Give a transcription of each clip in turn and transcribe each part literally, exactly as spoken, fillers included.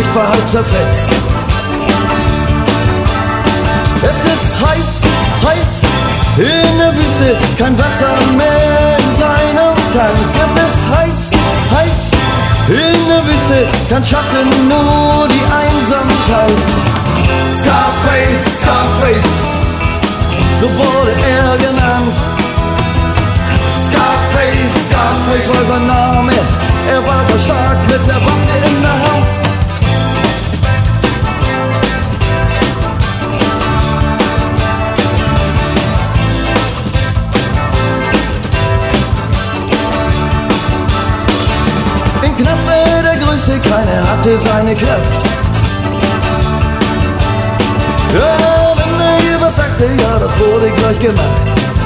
Gesicht war halb zerfetzt. Es ist heiß, heiß in der Wüste, kein Wasser mehr in seinem Tank. Es ist heiß, heiß in der Wüste, kein Schatten, nur die Einsamkeit. Scarface, Scarface, so wurde er genannt. Scarface, Scarface war sein Name, er war so stark mit der Waffe in der Hand. Im Knast war der Größte, keiner hatte seine Kraft. Ja, wenn er hier was sagte, ja, das wurde gleich gemacht.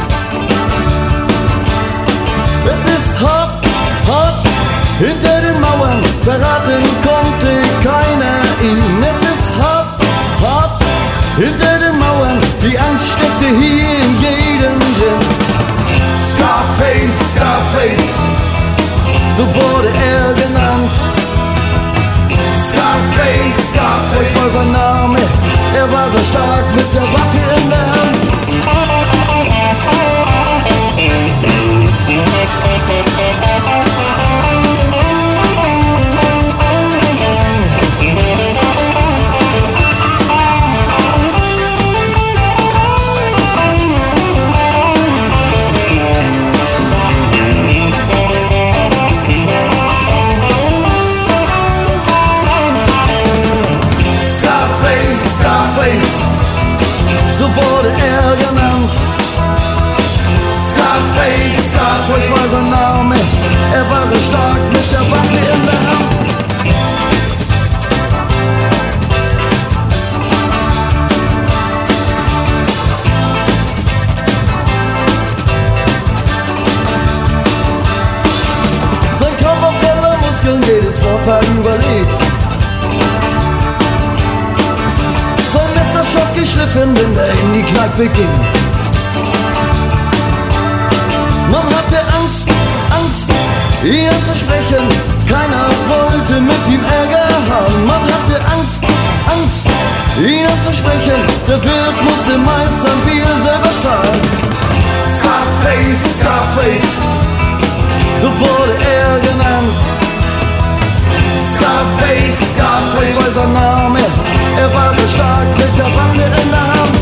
Es ist hart, hart hinter den Mauern, verraten konnte keiner ihn. Es ist hart, hart hinter den Mauern, die Angst steckte hier in jedem drin. Scarface, Scarface, so wurde er genannt. Scarface, Scarface war sein Name, er war so stark mit der Waffe in der Hand. So wurde er genannt. Scarface, Scarface war sein Name, er war so stark mit der Waffe in der Hand. Sein Körper voller Muskeln, jedes Wort war überlebt. Messerscharf geschliffen, wenn er in die Kneipe ging. Man hatte Angst, Angst, ihn anzusprechen. Keiner wollte mit ihm Ärger haben. Man hatte Angst, Angst, ihn anzusprechen. Der Wirt musste meist sein Bier selber zahlen. Scarface, Scarface, so wurde er genannt. Scarface, Scarface war sein Name, er war so stark mit der Waffe in der Hand.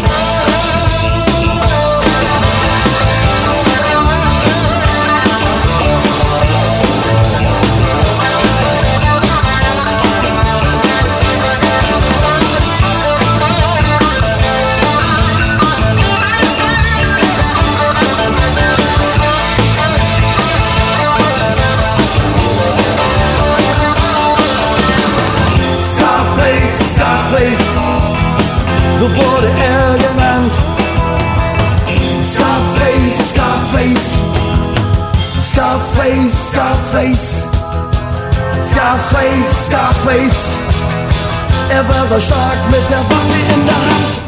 So wurde er genannt. Scarface, Scarface, Scarface, Scarface, Scarface, Scarface. Er war so stark mit der Waffe in der Hand.